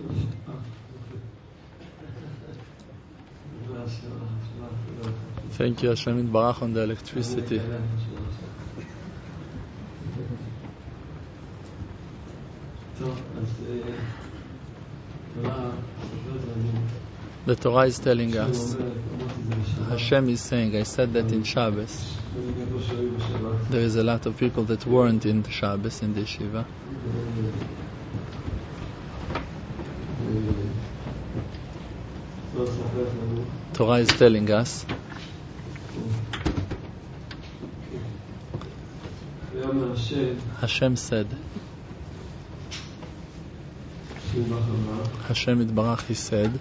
Thank you, Hashem Yitbarach, on the electricity. The Torah is telling us, Hashem is saying, I said that in Shabbos. There is a lot of people that weren't in the Shabbos in the yeshiva. Torah is telling us Hashem said, Hashem Yitbarach, He said,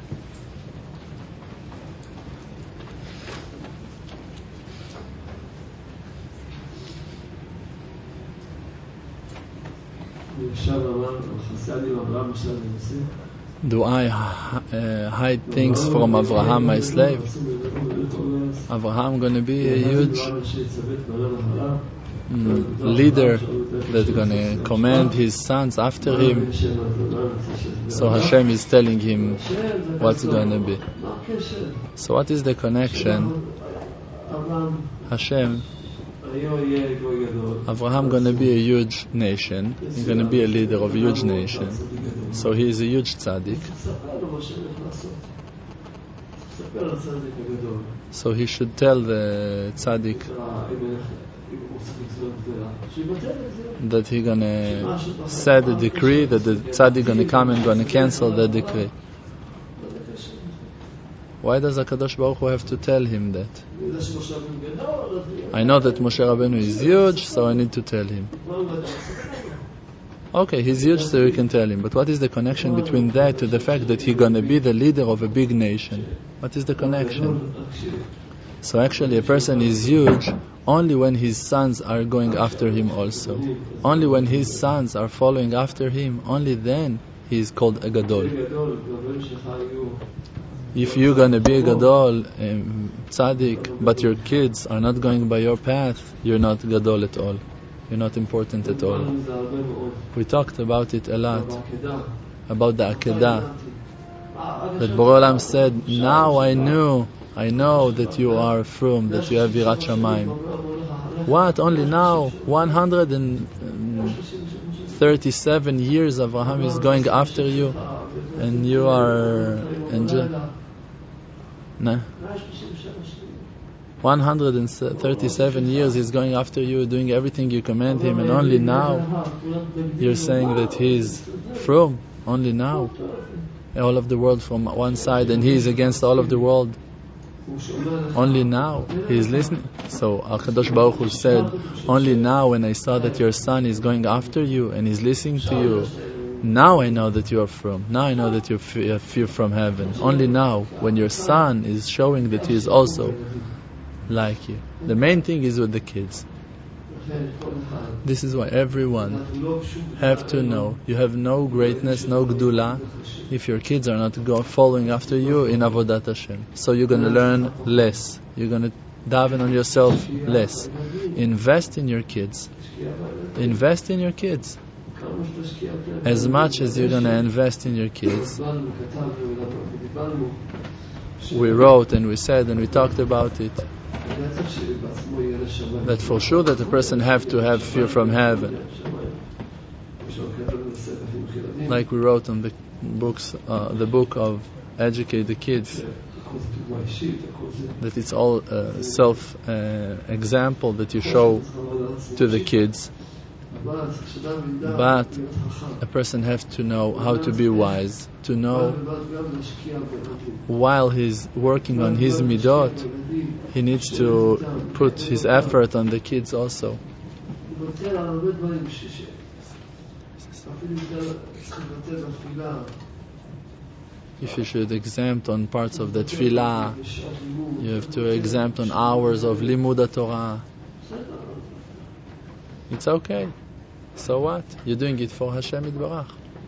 do I hide things from Avraham, my slave? Avraham going to be a huge leader that's going to command his sons after him. So Hashem is telling him what's going to be. So what is the connection? Hashem, Avraham going to be a huge nation. He's going to be a leader of a huge nation. So he is a huge tzaddik. So he should tell the tzaddik that he going to set a decree, that the tzaddik going to come and going to cancel the decree. Why does HaKadosh Baruch Hu have to tell him that? I know that Moshe Rabbeinu is huge, so I need to tell him. Okay, he's huge, so you can tell him. But what is the connection between that to the fact that he's going to be the leader of a big nation? What is the connection? So actually a person is huge only when his sons are going after him also. Only when his sons are following after him, only then he is called a Gadol. If you're going to be a Gadol, tzaddik, but your kids are not going by your path, you're not Gadol at all. You're not important at all. We talked about it a lot, about the Akedah. That Borei Olam said, now I know that you are from, that you have Yirat Shamayim. What? Only now? 137 years Avraham is going after you, and you are... No. 137 years he's going after you, doing everything you command him, and only now you're saying that he's from. Only now. All of the world from one side, and he's against all of the world. Only now he's listening. So HaKadosh Baruch Hu said, only now when I saw that your son is going after you and he's listening to you, now I know that you are from. Now I know that you're from heaven. Only now, when your son is showing that he is also like you. The main thing is with the kids. This is why everyone have to know. You have no greatness, no gdula, if your kids are not following after you in Avodat Hashem. So you're going to learn less. You're going to daven on yourself less. Invest in your kids. Invest in your kids. As much as you're going to invest in your kids. We wrote and we said and we talked about it, that for sure that a person have to have fear from heaven. Like we wrote on the books, the book of Educate the Kids, that it's all self-example that you show to the kids. But a person has to know how to be wise, to know while he's working on his midot, he needs to put his effort on the kids also. If you should exempt on parts of the tefillah, you have to exempt on hours of limud Torah. It's okay. So what? You're doing it for Hashem Yitbarach.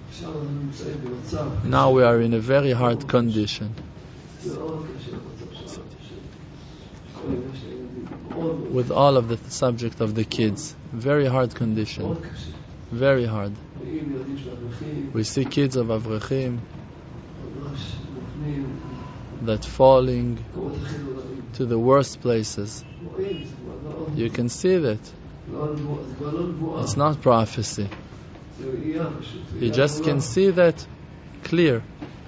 Now we are in a very hard condition. With all of the subject of the kids. Very hard condition. Very hard. We see kids of Avrechim that falling to the worst places. You can see that. It's not prophecy. You just can see that clear.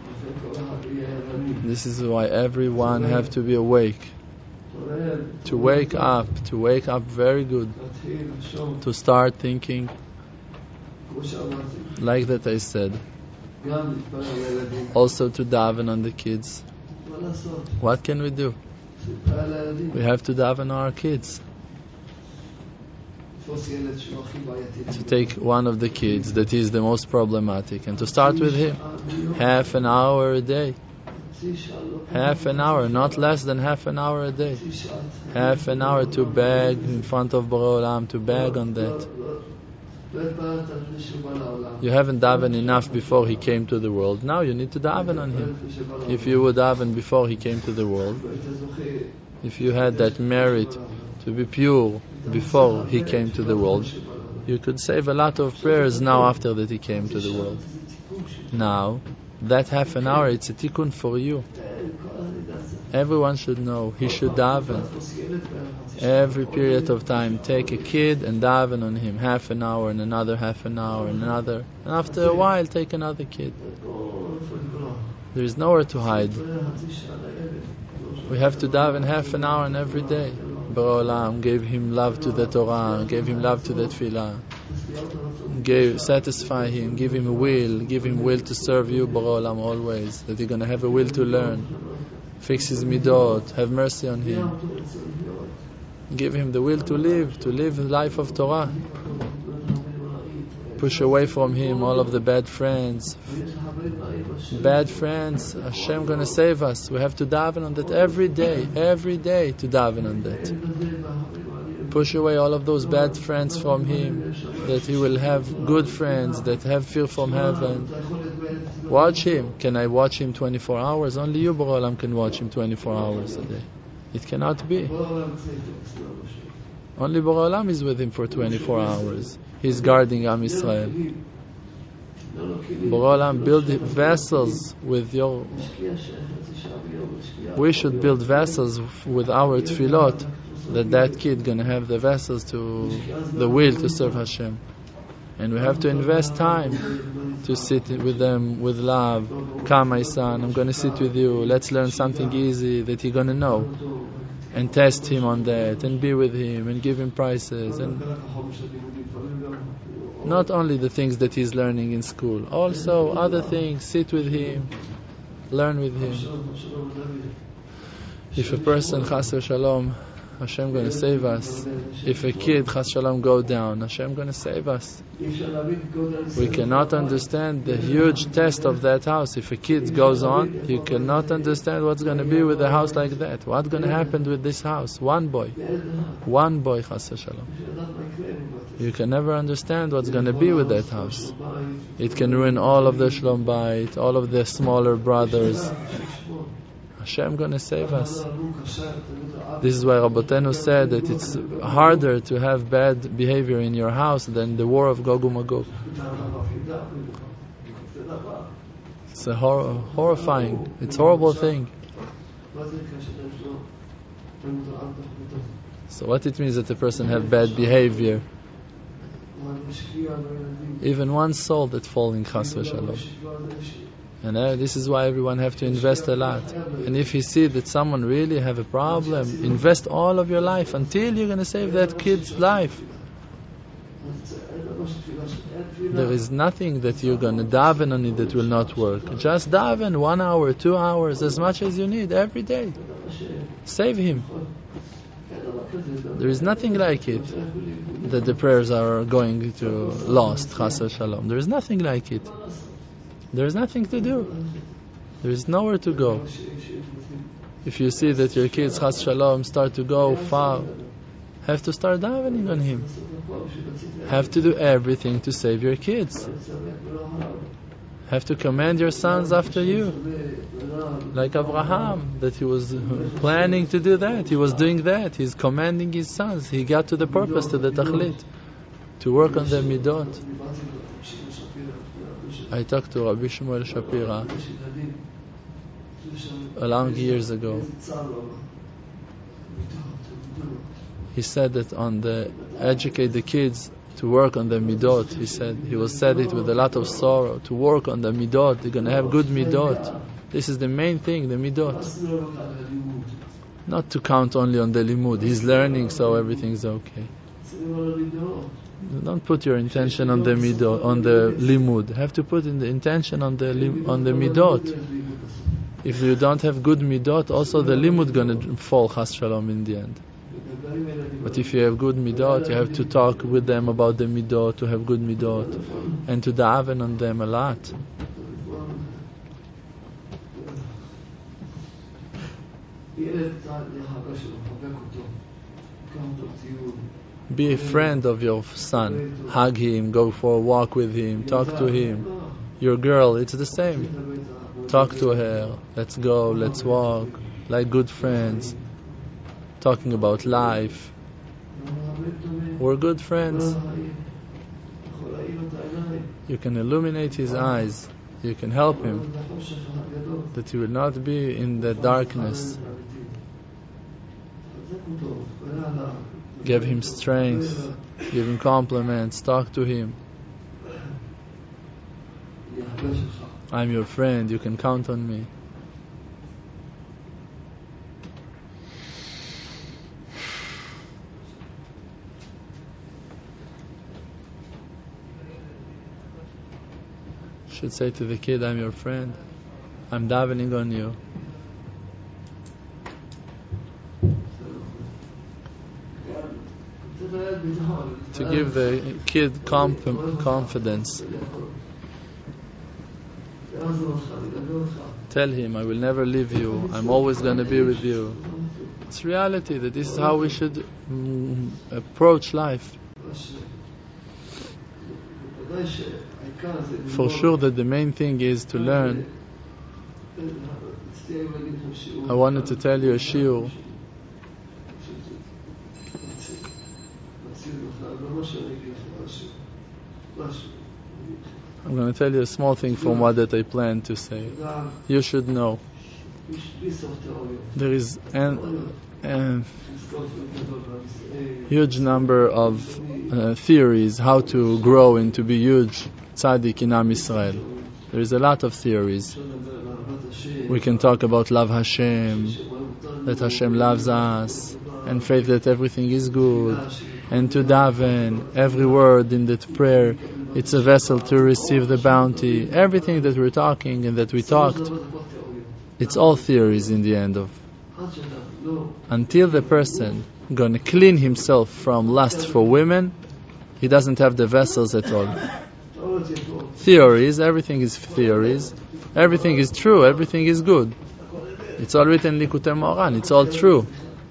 This is why everyone have to be awake. To wake up very good. To start thinking like that I said. Also to daven on the kids. What can we do? We have to daven on our kids. To take one of the kids that is the most problematic and to start with him. Half an hour a day. Half an hour, not less than half an hour a day. Half an hour to beg in front of Borei Olam, to beg on that. You haven't davened enough before he came to the world. Now you need to daven on him. If you would daven before he came to the world, if you had that merit to be pure before he came to the world, you could save a lot of prayers now after that he came to the world. Now, that half an hour, it's a tikkun for you. Everyone should know, he should daven. Every period of time, take a kid and daven on him. Half an hour and another half an hour and another. And after a while, take another kid. There is nowhere to hide. We have to daven half an hour and every day. Borei Olam gave him love to the Torah, gave him love to the Tefillah. Satisfy him, give him will to serve you, Borei Olam, always. That he's going to have a will to learn. Fix his midot, have mercy on him. Give him the will to live the life of Torah. Push away from him all of the bad friends. Hashem gonna save us. We have to daven on that every day to daven on that. Push away all of those bad friends from him, that he will have good friends that have fear from heaven. Watch him. Can I watch him 24 hours? Only you, Borei Olam, can watch him 24 hours a day. It cannot be. Only Borei Olam is with him for 24 hours. He's guarding Am Yisrael. Borei Olam, build vessels with your... We should build vessels with our tefillot, that kid gonna have the vessels to the will to serve Hashem. And we have to invest time to sit with them with love. Come, my son, I'm going to sit with you. Let's learn something easy that he's going to know. And test him on that, and be with him, and give him prizes. And not only the things that he's learning in school, also other things. Sit with him, learn with him. If a person, chas v'shalom, Hashem going to save us. If a kid, chas shalom, go down, Hashem going to save us. We cannot understand the huge test of that house. If a kid goes on, you cannot understand what's going to be with a house like that. What's going to happen with this house? One boy, chas shalom. You can never understand what's going to be with that house. It can ruin all of the shalom bayit, all of the smaller brothers. Hashem going to save us. This is why Rabbotenu said that it's harder to have bad behavior in your house than the war of Gog and Magog. It's a horrifying, it's a horrible thing. So what it means that a person have bad behavior? Even one soul that falling, chas v'shalom. And this is why everyone have to invest a lot. And if you see that someone really have a problem, invest all of your life until you're going to save that kid's life. There is nothing that you're going to daven on it that will not work. Just daven 1 hour, 2 hours, as much as you need every day. Save him. There is nothing like it that the prayers are going to lost, chas v'shalom. There is nothing like it. There is nothing to do. There is nowhere to go. If you see that your kids, chas shalom, start to go far, have to start davening on him. Have to do everything to save your kids. Have to command your sons after you. Like Abraham, that he was planning to do that. He was doing that. He's commanding his sons. He got to the purpose, to the tachlit, to work on their midot. I talked to Rabbi Shmuel Shapira. a long years ago. He said that educate the kids to work on the midot. He said he will said it with a lot of sorrow, to work on the midot. They're going to have good midot. This is the main thing, the midot. Not to count only on the limud. He's learning, so everything's okay. Don't put your intention on the midot, on the limud. Have to put in the intention on the midot. If you don't have good midot, also the limud gonna fall chas shalom in the end. But if you have good midot, you have to talk with them about the midot, to have good midot, and to daven on them a lot. Be a friend of your son. Hug him, go for a walk with him, talk to him. Your girl, it's the same. Talk to her. Let's go, let's walk, like good friends. Talking about life. We're good friends. You can illuminate his eyes. You can help him, that he will not be in the darkness. Give him strength, give him compliments, talk to him. I'm your friend, you can count on me. Should say to the kid, I'm your friend. I'm davening on you. To give the kid confidence. Tell him, I will never leave you. I'm always going to be with you. It's reality that this is how we should approach life. For sure that the main thing is to learn. I wanted to tell you a shiur. I'm going to tell you a small thing from what that I plan to say. You should know. There is a huge number of theories how to grow and to be huge tzaddik in Am Yisrael. There is a lot of theories. We can talk about love Hashem, that Hashem loves us, and faith that everything is good, and to daven, every word in that prayer, it's a vessel to receive the bounty. Everything that we're talking and that we talked, it's all theories in the end of. Until the person gonna clean himself from lust for women, he doesn't have the vessels at all. Theories, everything is theories. Everything is true, everything is good. It's all written Likutei Moharan, it's all true.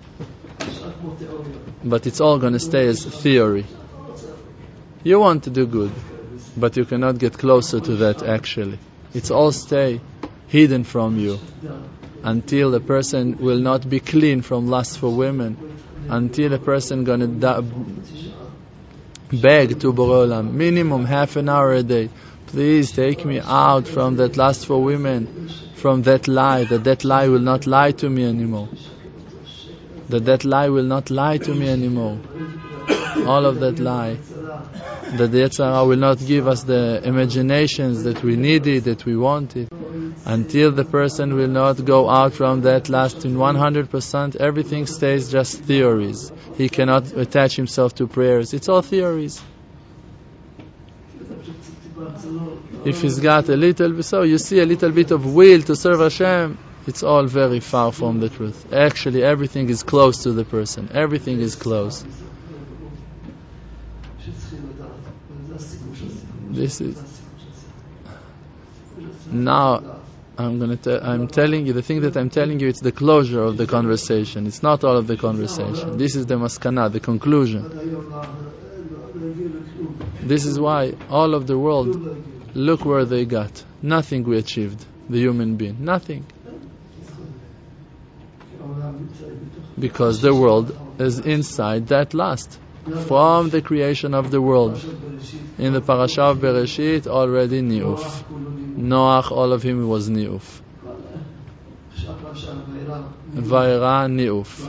But it's all going to stay as theory. You want to do good, but you cannot get closer to that actually. It's all stay hidden from you until a person will not be clean from lust for women, until a person going to beg to Borei Olam, minimum half an hour a day, please take me out from that lust for women, from that lie, that lie will not lie to me anymore. That lie will not lie to me anymore. All of that lie. That the Yetzer Hara will not give us the imaginations that we needed, that we wanted. Until the person will not go out from that lust in 100%, everything stays just theories. He cannot attach himself to prayers. It's all theories. If he's got a little bit, so you see a little bit of will to serve Hashem, it's all very far from the truth. Actually, everything is close to the person. Everything is close. This is now. I'm telling you the thing that I'm telling you. It's the closure of the conversation. It's not all of the conversation. This is the maskana, the conclusion. This is why all of the world, look where they got. Nothing we achieved. The human being, nothing. Because the world is inside that lust. From the creation of the world. In the parasha of Bereshit, already ni'uf. Noach, all of him was ni'uf. Vaira Ni'uf.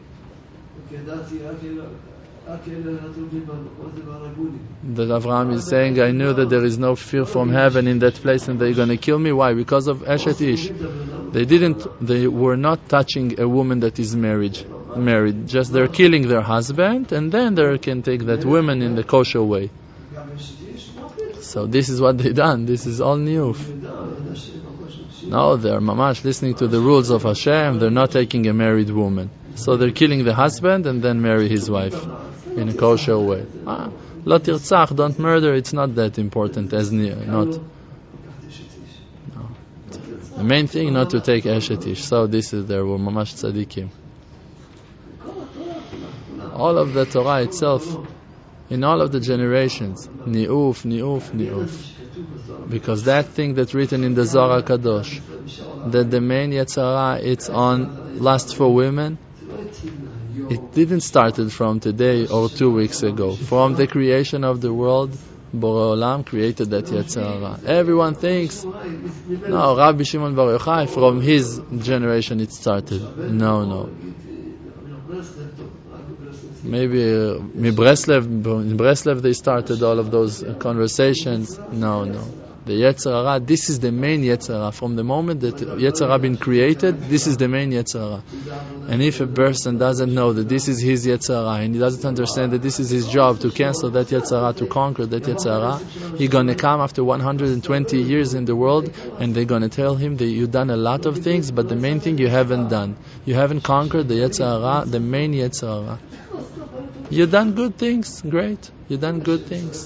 That Avraham is saying, I knew that there is no fear from heaven in that place and they're going to kill me. Why? Because of Eshet Ish. They were not touching a woman that is married. Just they're killing their husband and then they can take that woman in the kosher way. So this is what they done. This is all Ni'uf. No, they're mamash listening to the rules of Hashem. They're not taking a married woman. So they're killing the husband and then marry his wife in a kosher way. Lo tirtzach, don't murder. It's not that important as not. No. The main thing not to take Eshet Ish. So this is there were mamash tzadikim. All of the Torah itself, in all of the generations, ni'uf, ni'uf, ni'uf. Because that thing that's written in the Zohar Kadosh, that the main Yetzirah, it's on lust for women, it didn't started from today or 2 weeks ago. From the creation of the world, Borei Olam created that Yetzirah. Everyone thinks, no, Rabbi Shimon Bar Yochai, from his generation it started. No. Maybe in Breslev they started all of those conversations. No. The Yetzirah, this is the main Yetzirah. From the moment that Yetzirah been created, this is the main Yetzirah. And if a person doesn't know that this is his Yetzirah, and he doesn't understand that this is his job to cancel that Yetzirah, to conquer that Yetzirah, he's going to come after 120 years in the world, and they're going to tell him that you've done a lot of things, but the main thing you haven't done. You haven't conquered the Yetzirah, the main Yetzirah. You've done good things, great. You've done good things.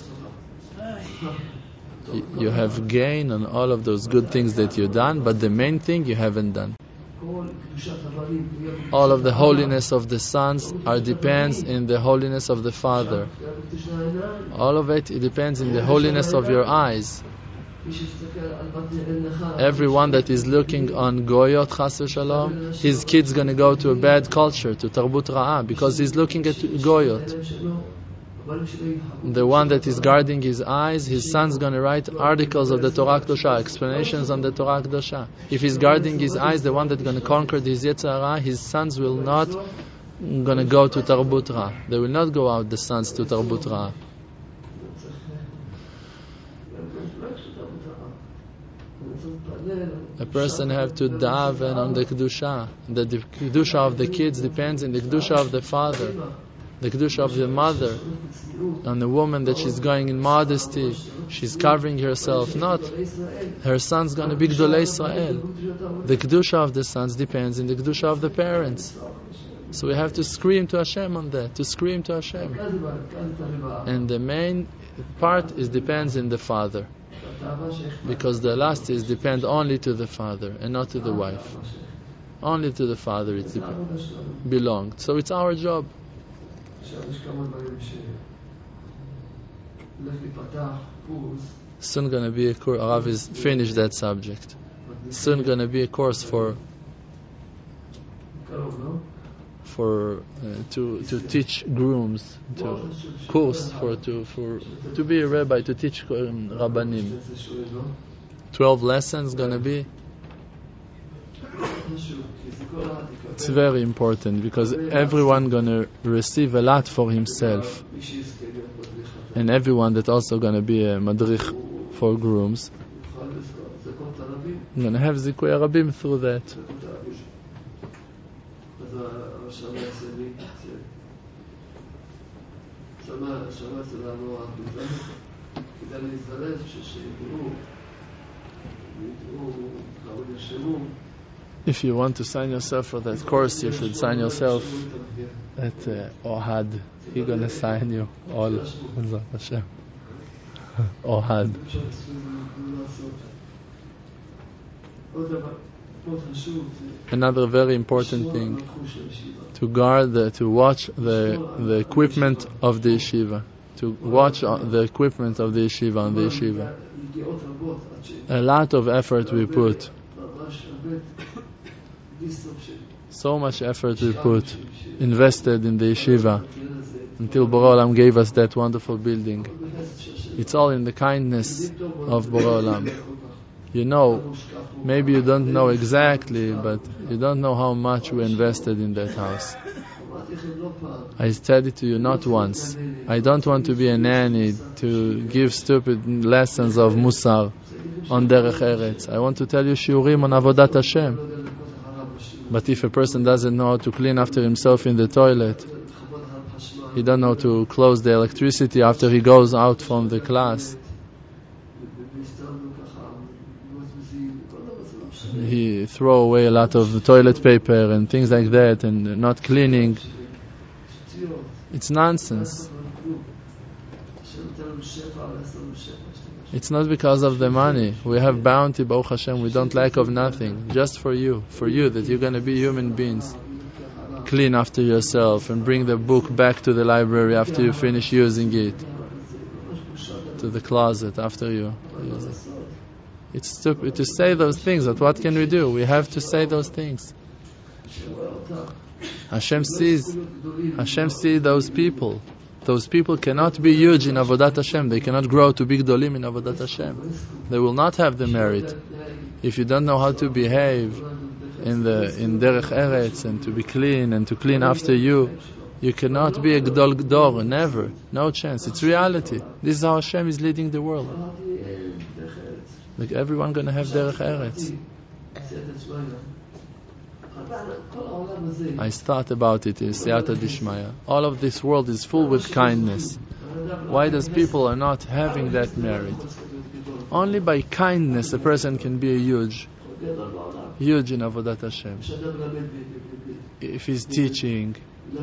You have gained on all of those good things that you've done, but the main thing you haven't done. All of the holiness of the sons depends in the holiness of the father. All of it depends in the holiness of your eyes. Everyone that is looking on Goyot, Chas v'Shalom, his kid's going to go to a bad culture, to Tarbut Ra'ah, because he's looking at Goyot. The one that is guarding his eyes, his son's going to write articles of the Torah Kedosha, explanations on the Torah Kedosha. If he's guarding his eyes, the one that's going to conquer his Yetzirah, his sons will not going to go to Tarbut Ra'ah. They will not go out, the sons, to Tarbut Ra'ah. A person have to daven on the Kedusha. The Kedusha of the kids depends on the Kedusha of the father. The Kedusha of the mother, on the woman that she's going in modesty, she's covering herself, not her son's going to be Gdolei Israel. The Kedusha of the sons depends on the Kedusha of the parents. So we have to scream to Hashem on that, to scream to Hashem. And the main part depends in the father. Because the last depend only to the father and not to the wife. Only to the father it belonged. So it's our job. Soon going to be a course. Arav is finished that subject. Soon going to be a course to teach grooms, to be a rabbi, to teach rabbanim. 12 lessons going to be. It's very important because everyone gonna receive a lot for himself, and everyone that also gonna be a madrich for grooms gonna have zikui rabim through that. If you want to sign yourself for that course, you should sign yourself at Ohad. He's going to sign you all. Ohad. Another very important thing, to guard, to watch the equipment of the yeshiva. To watch the equipment of the yeshiva on the yeshiva. A lot of effort we put. So much effort we put, invested in the yeshiva, until Borei Olam gave us that wonderful building. It's all in the kindness of Borei Olam. You know, maybe you don't know exactly, but you don't know how much we invested in that house. I said it to you not once. I don't want to be a nanny to give stupid lessons of Musar on Derech Eretz. I want to tell you shiurim on Avodat Hashem. But if a person doesn't know how to clean after himself in the toilet, he doesn't know to close the electricity after he goes out from the class, he throw away a lot of toilet paper and things like that and not cleaning, it's nonsense. It's not because of the money. We have bounty, Baruch Hashem. We don't lack of nothing. Just for you that you're going to be human beings. Clean after yourself and bring the book back to the library after you finish using it, to the closet after you use it. It's stupid to say those things, but what can we do? We have to say those things. Hashem sees those people. Those people cannot be huge in Avodat Hashem. They cannot grow to big dolim in Avodat Hashem. They will not have the merit. If you don't know how to behave in Derech Eretz and to be clean and to clean after you cannot be a Gdol Gdor. Never. No chance. It's reality. This is how Hashem is leading the world. Like everyone going to have Derech Eretz. I thought about it in Siyata Dishmaya. All of this world is full with kindness. Why does people are not having that merit? Only by kindness a person can be a huge in Avodat Hashem. If he's teaching,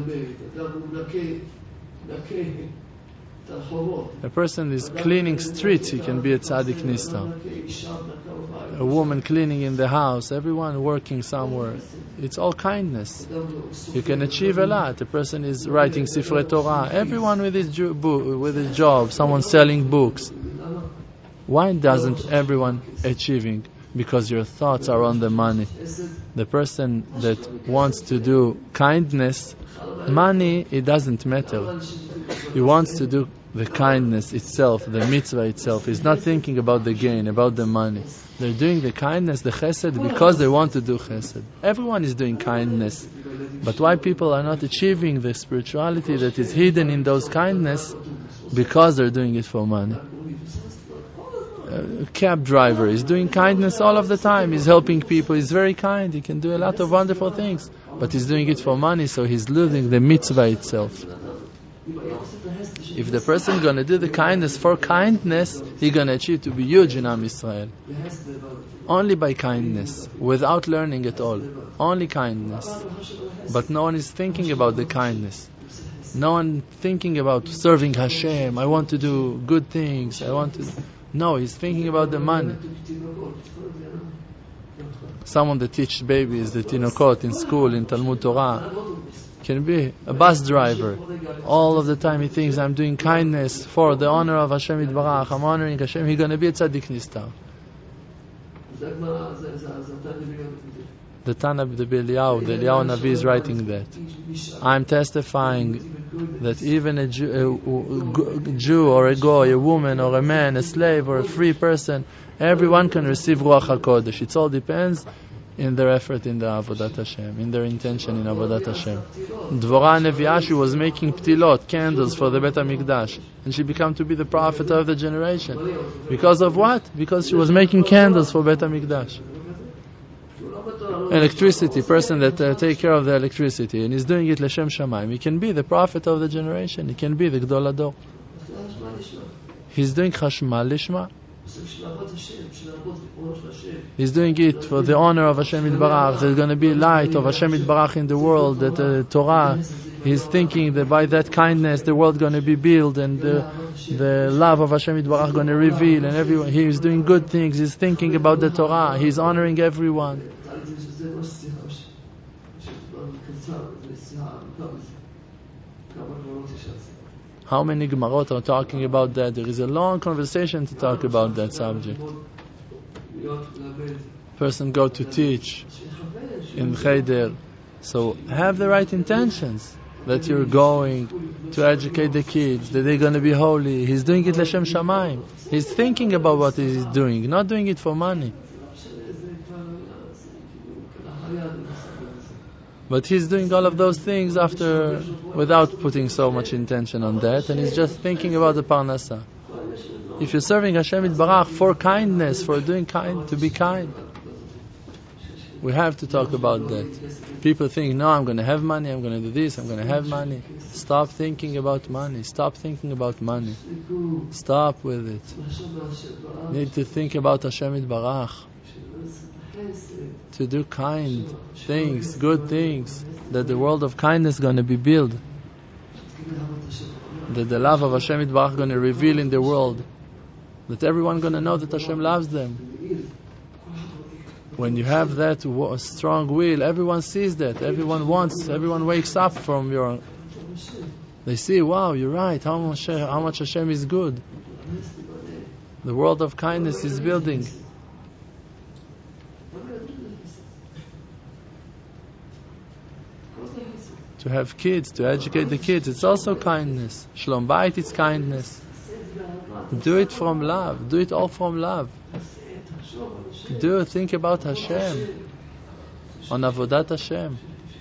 a person is cleaning streets, he can be a tzaddik nistam. A woman cleaning in the house, everyone working somewhere. It's all kindness. You can achieve a lot. A person is writing Sifrei Torah. Everyone with his job. Someone selling books. Why doesn't everyone achieving? Because your thoughts are on the money. The person that wants to do kindness, money, it doesn't matter. He wants to do the kindness itself, the mitzvah itself. He's not thinking about the gain, about the money. They're doing the kindness, the chesed, because they want to do chesed. Everyone is doing kindness. But why people are not achieving the spirituality that is hidden in those kindness? Because they're doing it for money. A cab driver is doing kindness all of the time. He's helping people. He's very kind. He can do a lot of wonderful things. But he's doing it for money, so he's losing the mitzvah itself. If the person is going to do the kindness for kindness, he's going to achieve to be huge in Am Yisrael. Only by kindness, without learning at all. Only kindness. But no one is thinking about the kindness. No one thinking about serving Hashem. I want to do good things. No, he's thinking about the money. Someone that teaches babies, the tinokot in school, in Talmud Torah, can be a bus driver. All of the time he thinks, I'm doing kindness for the honor of Hashem Yitbarach. I'm honoring Hashem. He's going to be a tzaddik nistam. The Tana the Eliyahu Navi is writing that. I'm testifying that even a Jew or a goy, a woman or a man, a slave or a free person, everyone can receive Ruach HaKodesh. It all depends in their effort in the Avodat Hashem, in their intention in Avodat Hashem. Dvorah Nevi'ah, she was making ptilot, candles for the Bet HaMikdash, and she became to be the prophet of the generation. Because of what? Because she was making candles for Bet HaMikdash. Electricity, person that take care of the electricity, and is doing it L'Shem Shamayim, he can be the prophet of the generation. He can be the Gdol Ador. He's doing Chashmal Lishma. He's doing it for the honor of Hashem Yitbarach. There's going to be light of Hashem Yitbarach in the world. That Torah, he's thinking that by that kindness the world going to be built, and the love of Hashem Yitbarach going to reveal, and everyone. He's doing good things. He's thinking about the Torah. He's honoring everyone. How many Gemarot are talking about that? There is a long conversation to talk about that subject. Person go to teach in Cheder. So have the right intentions. that you're going to educate the kids, that they're going to be holy. He's doing it l'shem shamayim. He's thinking about what he's doing, not doing it for money. But he's doing all of those things without putting so much intention on that, and he's just thinking about the parnasa. If you're serving Hashem Yitbarach for kindness, for doing kind, to be kind, we have to talk about that. People think, no, I'm going to have money, I'm going to do this, I'm going to have money. Stop thinking about money. Stop thinking about money. Stop with it. You need to think about Hashem Yitbarach. To do kind things, good things, that the world of kindness is going to be built. That the love of Hashem Yitbarach is going to reveal in the world. That everyone is going to know that Hashem loves them. When you have that strong will, everyone sees that. Everyone wakes up from your... They see, wow, you're right, how much Hashem is good. The world of kindness is building. To have kids, to educate the kids, it's also kindness. Shlom Bayit, it's kindness. Do it from love. Do it all from love. Think about Hashem. On Avodat Hashem.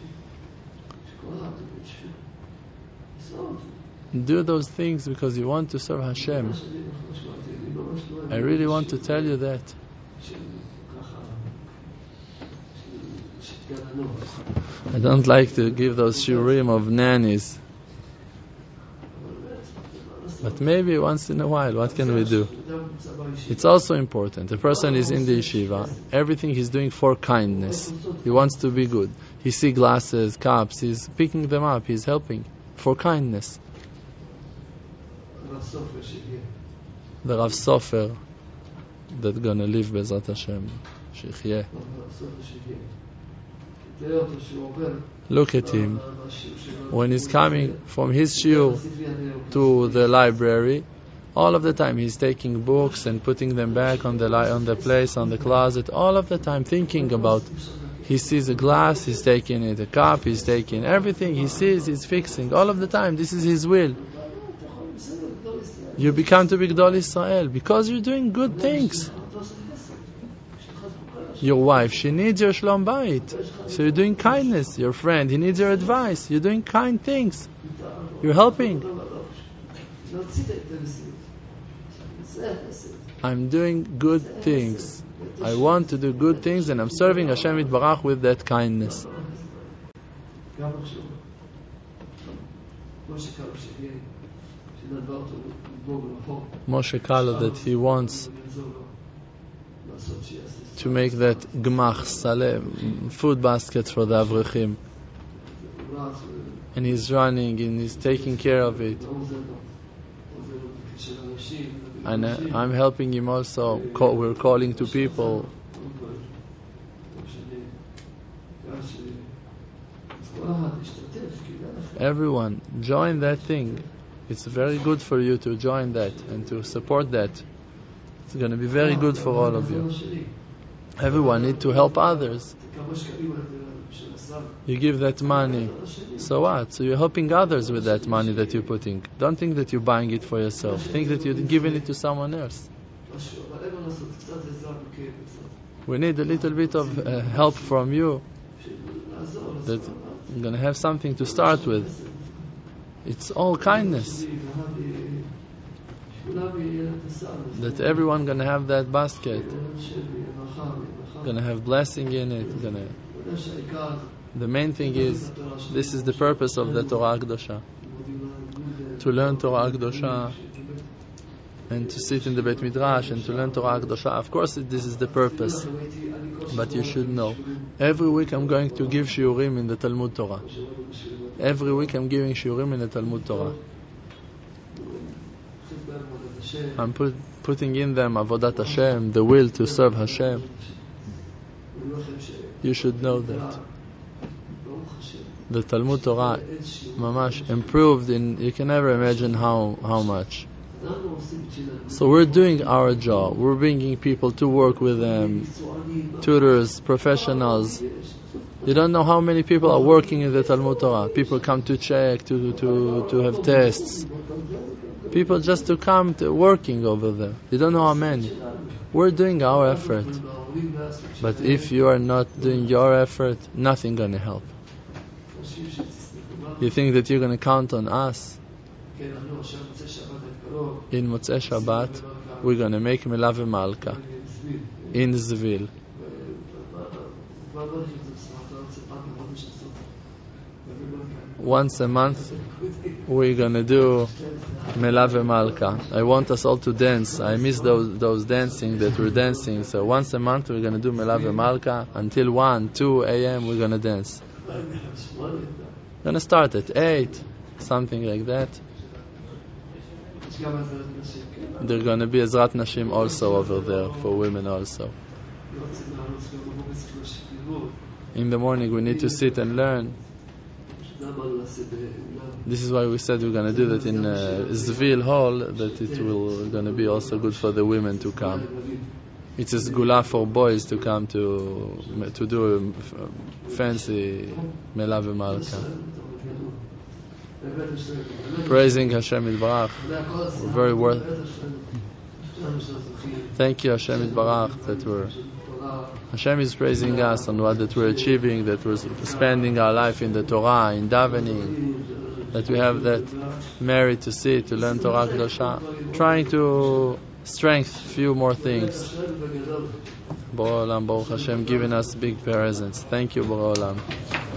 Do those things because you want to serve Hashem. I really want to tell you that. I don't like to give those shiurim of nannies. But maybe once in a while, what can we do? It's also important. A person is in the yeshiva, everything he's doing for kindness. He wants to be good. He sees glasses, cups, he's picking them up, he's helping for kindness. The Rav Sofer that's gonna live Bezrat Hashem, Shechyeh. Look at him. When he's coming from his shiur to the library, all of the time he's taking books and putting them back on the place, on the closet, all of the time thinking about. He sees a glass, he's taking it, a cup, he's taking everything he sees, he's fixing, all of the time. This is his will. You become to be Gdol Israel because you're doing good things. Your wife, she needs your Shlom Bayit. So you're doing kindness. Your friend, he needs your advice. You're doing kind things. You're helping. I'm doing good things. I want to do good things and I'm serving Hashem Yitbarach with that kindness. Moshe Kalo, that he wants to make that gmach saleh, food baskets for the avrechim, and he's running and he's taking care of it, and I'm helping him also. We're calling to people. Everyone join that thing. It's very good for you to join that and to support that. It's going to be very good for all of you. Everyone need to help others. You give that money. So what? So you're helping others with that money that you're putting. Don't think that you're buying it for yourself. Think that you're giving it to someone else. We need a little bit of help from you. That you're going to have something to start with. It's all kindness. That everyone gonna have that basket, gonna have blessing in it. The main thing is, this is the purpose of the Torah Kedosha. To learn Torah Kedosha and to sit in the Beit Midrash and to learn Torah Kedosha. Of course, this is the purpose, but you should know. Every week I'm going to give shiurim in the Talmud Torah. Every week I'm giving shiurim in the Talmud Torah. I'm putting in them Avodat Hashem, the will to serve Hashem. You should know that. The Talmud Torah, mamash, improved you can never imagine how much. So we're doing our job. We're bringing people to work with them, tutors, professionals. You don't know how many people are working in the Talmud Torah. People come to check, to have tests. People just to come to working over there. You don't know how many. We're doing our effort. But if you are not doing your effort, nothing gonna help. You think that you're gonna count on us? In Motzei Shabbat, we're gonna make Melave Malka in Zvil. Once a month, we're gonna do Melave Malka. I want us all to dance. I miss those dancing that we're dancing. So once a month, we're gonna do Melave Malka until 1, 2 a.m. We're gonna dance. We're gonna start at 8, something like that. There's gonna be Ezrat Nashim also over there for women also. In the morning, we need to sit and learn. This is why we said we're going to do that in Zvil Hall, that it will going to be also good for the women to come. It is gula for boys to come to do a fancy Melave Malka. Praising Hashem Yitbarach. We're very worth. Thank you, Hashem Yitbarach, that Hashem is praising us on what that we're achieving, that we're spending our life in the Torah, in davening, that we have that merit to see, to learn Torah Kedosha, trying to strengthen a few more things. Borei Olam, Baruch Hashem, giving us big presents. Thank you, Borei Olam.